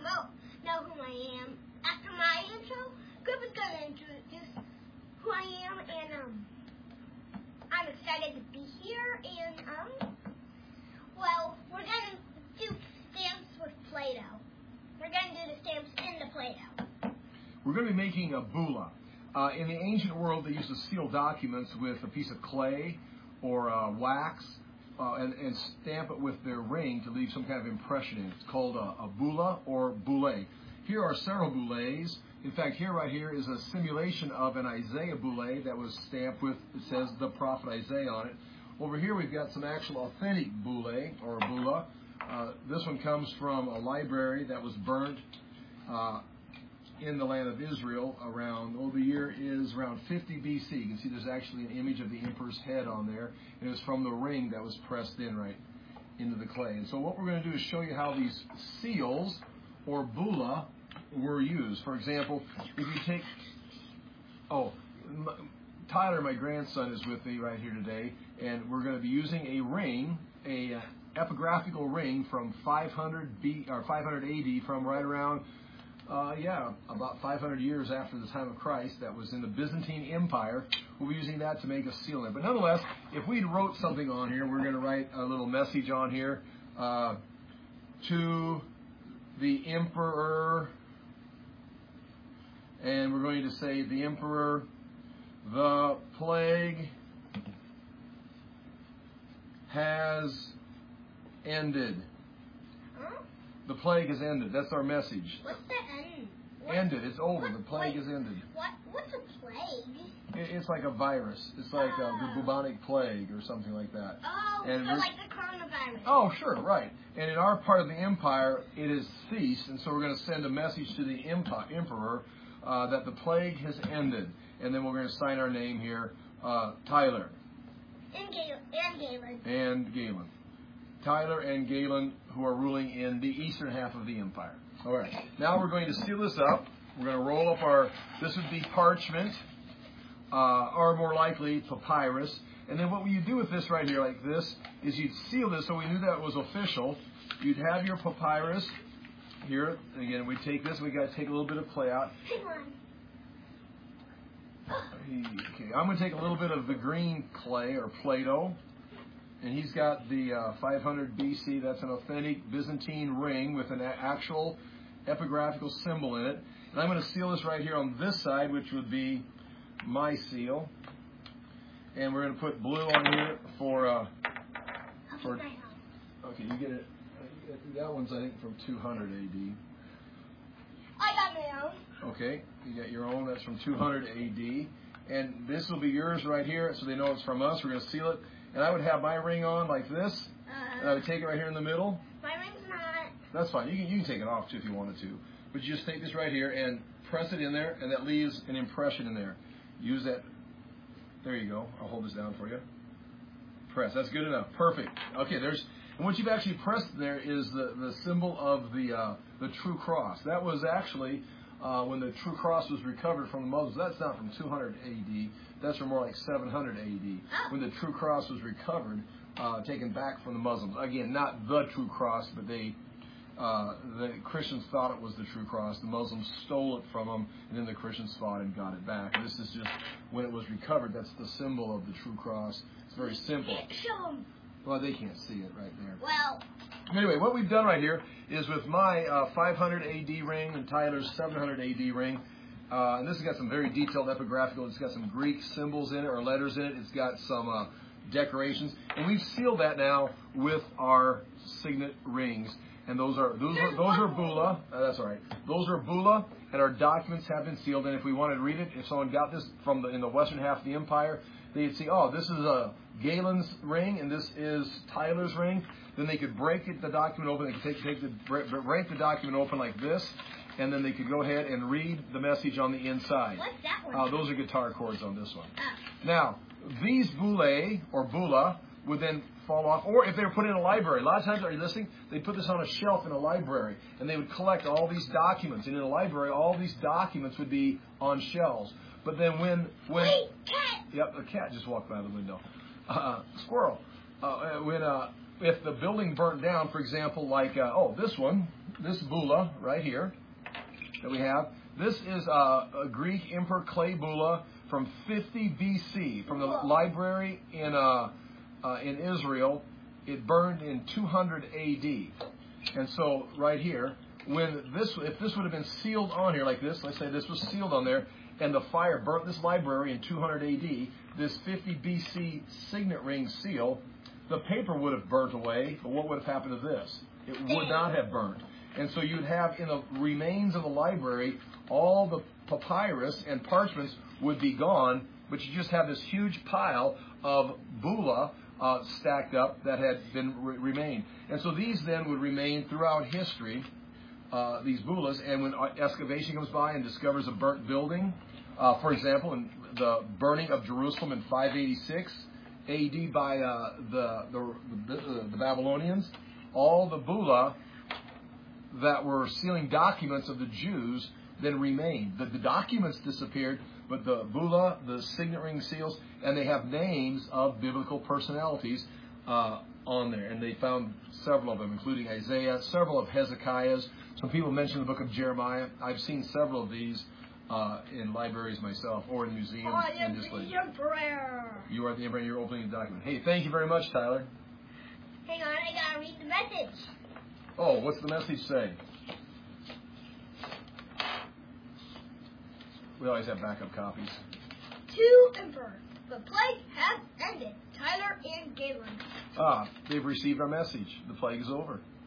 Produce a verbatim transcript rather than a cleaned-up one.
not know, know who I am, after my intro, Griff is going to introduce who I am, and um, I'm excited to be here, and um, well, we're going to do stamps with Play-Doh. We're going to do the stamps in the Play-Doh. We're going to be making a bulla. Uh, in the ancient world, they used to seal documents with a piece of clay or uh, wax uh, and, and stamp it with their ring to leave some kind of impression in it. It's called a, a bulla or boule. Here are several boules. In fact, here right here is a simulation of an Isaiah boule that was stamped with, it says, the prophet Isaiah on it. Over here we've got some actual authentic boule or bulla. Uh, this one comes from a library that was burnt uh, in the land of Israel around, oh, the year is around fifty B C. You can see there's actually an image of the emperor's head on there. And it was from the ring that was pressed in right into the clay. And so what we're going to do is show you how these seals or bulla were used. For example, if you take, oh, Tyler, my grandson, is with me right here today, and we're going to be using a ring, a uh, epigraphical ring from five hundred B or five hundred A D, from right around, uh, yeah, about five hundred years after the time of Christ. That was in the Byzantine Empire. We'll be using that to make a seal in. But nonetheless, if we wrote something on here, we're going to write a little message on here uh, to the emperor, and we're going to say, the emperor, the plague has ended. Huh? The plague has ended. That's our message. What's the end? What? Ended. It's over. What? The plague Wait, has ended. What? What's a plague? It, it's like a virus. It's like uh, the bubonic plague or something like that. Oh, And so we're- like the coronavirus. Oh, sure, right. And in our part of the empire, it has ceased, and so we're going to send a message to the empi- emperor uh, that the plague has ended. And then we're going to sign our name here, uh, Tyler. And Galen. And Galen. And Galen. Tyler and Galen, who are ruling in the eastern half of the empire. All right. Now we're going to seal this up. We're going to roll up our, this would be parchment, uh, or more likely papyrus. And then what you do with this right here like this is you'd seal this so we knew that it was official. You'd have your papyrus here. Again, we take this. we got to take a little bit of clay out. Hang on. Okay, I'm going to take a little bit of the green clay or Play-Doh. And he's got the uh, five hundred B C. That's an authentic Byzantine ring with an a- actual epigraphical symbol in it. And I'm going to seal this right here on this side, which would be my seal. And we're going to put blue on here for, uh, for okay, you get it. That one's, I think, from two hundred A D. I got my own. Okay, you got your own. That's from two hundred A D. And this will be yours right here, so they know it's from us. We're going to seal it. And I would have my ring on like this, Uh, and I would take it right here in the middle. my ring's not. That's fine. You can, you can take it off, too, if you wanted to. But you just take this right here and press it in there, and that leaves an impression in there. Use that. There you go. I'll hold this down for you. Press. That's good enough. Perfect. Okay, there's... And what you've actually pressed there is the, the symbol of the uh, the true cross. That was actually uh, when the true cross was recovered from the Muslims. That's not from two hundred A D. That's from more like seven hundred A D. Oh. When the true cross was recovered, uh, taken back from the Muslims. Again, not the true cross, but they uh, the Christians thought it was the true cross. The Muslims stole it from them, and then the Christians fought and got it back. This is just when it was recovered. That's the symbol of the true cross. It's very simple. Show 'em. Well, they can't see it right there. Well, Anyway, what we've done right here is with my uh, five hundred A D ring and Tyler's seven hundred A D ring, uh, and this has got some very detailed epigraphical. It's got some Greek symbols in it or letters in it. It's got some uh, decorations, and we've sealed that now with our signet rings. And those are those are those are bulla. Uh, that's all right. Those are bulla, and our documents have been sealed. And if we wanted to read it, if someone got this from the in the western half of the empire, they'd see, oh, this is a Galen's ring, and this is Tyler's ring. Then they could break it, the document open. They could take, take the break, break the document open like this, and then they could go ahead and read the message on the inside. what's that one? Uh, those are guitar chords on this one. Ah. Now, these boule or bulla would then fall off, or if they were put in a library. A lot of times, are you listening? They put this on a shelf in a library, and they would collect all these documents. And in a library, all these documents would be on shelves. But then when when Wait, cat! Yep, a cat just walked by the window. Uh, squirrel. Uh, when uh, if the building burnt down, for example, like uh, oh this one, this bulla right here that we have, this is a, a Greek Emperor clay bulla from fifty B C from the library in uh, uh, in Israel. It burned in two hundred A D. And so right here, when this, if this would have been sealed on here like this, let's say this was sealed on there, and the fire burnt this library in two hundred A D, this fifty B C signet ring seal, the paper would have burnt away, but what would have happened to this? It would not have burnt. And so you'd have in the remains of the library, all the papyrus and parchments would be gone, but you just have this huge pile of bulla uh, stacked up that had been re- remained. And so these then would remain throughout history, uh, these bullas, and when excavation comes by and discovers a burnt building, uh, for example, in the burning of Jerusalem in five eighty-six A D by uh, the, the, the, the Babylonians, all the bulla that were sealing documents of the Jews then remained. The, the documents disappeared, but the bulla, the signet ring seals, and they have names of biblical personalities uh, on there. And they found several of them, including Isaiah, several of Hezekiah's. Some people mention the book of Jeremiah. I've seen several of these uh, in libraries myself or in museums. I am and just the like, emperor. You are the emperor. You're opening the document. Hey, thank you very much, Tyler. Hang on, I gotta read the message. Oh, what's the message say? We always have backup copies. To Emperor, the plague has ended. Tyler and Galen. Ah, they've received our message. The plague is over.